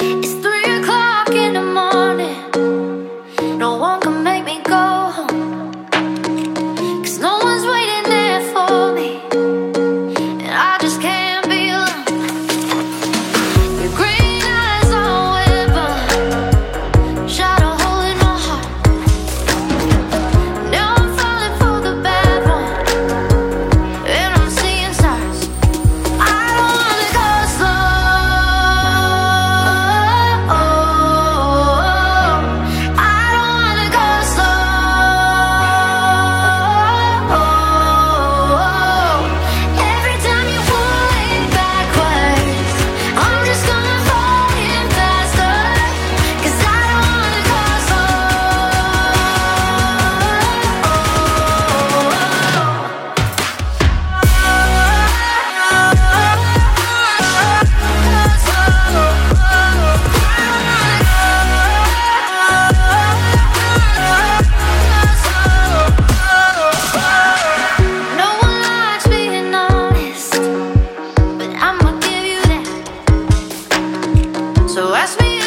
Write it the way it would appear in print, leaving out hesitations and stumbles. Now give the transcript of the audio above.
It's 3 o'clock in the morning. No one can make me go home, 'cause no one's waiting there for me, and I just can't be alone. Your green eyes are weapon, shot a hole in my heart. Now I'm falling for the bad one, and I'm seeing stars. I don't wanna go slow. I don't wanna go slow. Every time you pull it backwards, I'm just gonna fall in faster, 'cause I don't wanna go No one likes being honest, but I'ma give you that. So ask me